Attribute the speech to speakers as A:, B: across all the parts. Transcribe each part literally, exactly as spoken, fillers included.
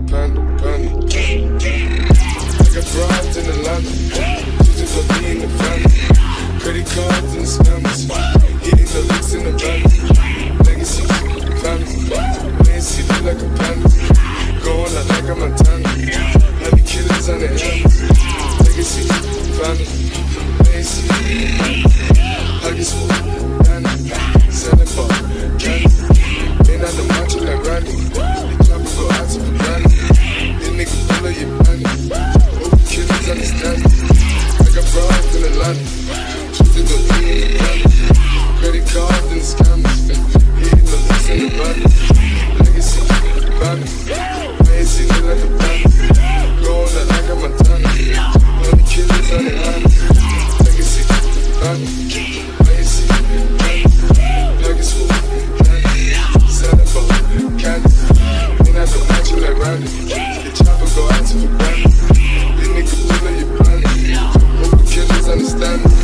A: panda, panda. I got broads in Atlanta, just to be in the family. Credit cards and scammers, hitting the licks in the van. Legacy, family, man, see me like a panda. Going out like a Montana, heavy killers on the helmets. Legacy, family, man, see me. I get swoop, panda, selling for candy. Man, I don't watch it like Randy. They drop and go out to the granny. This nigga full of your panic. Over killers understand it. I got broads in Atlanta. Choosing the lean in the valley. Credit cards and the scammers. Hitting the lease in the valley. Legacy, family. Man, see me like a panda. Going out like a Montana. Honey killers on the island. Legacy, family. Man, see me, family. Like a swoop, candy. Selling for candy. And I don't match you like Randy. The chopper go out to the granny. This nigga full of your panic. Hope the killers understand me.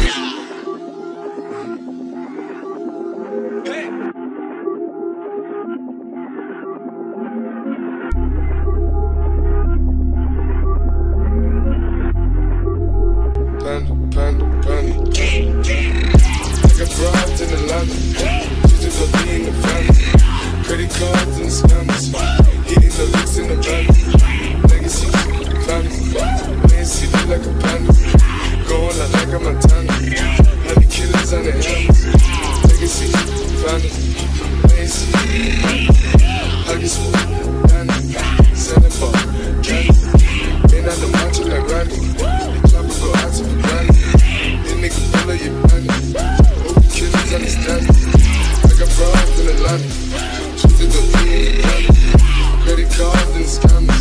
A: Panda, panda, panda. I got broads in Atlanta, just to be in the family. Credit cards and scammers, hitting the licks in the van. Legacy, family, man, see me like a panda. Going out like a Montana, heavy killers on the helmets. Legacy, family, man, see me. I get swoop, panda, selling for candy. Man, I don't watch it like Randy. They drop and go out to the granny. This nigga full of your panic. Hope the killers understand it. I got broads in Atlanta, choosing the lean in the valley. Credit cards and scammers.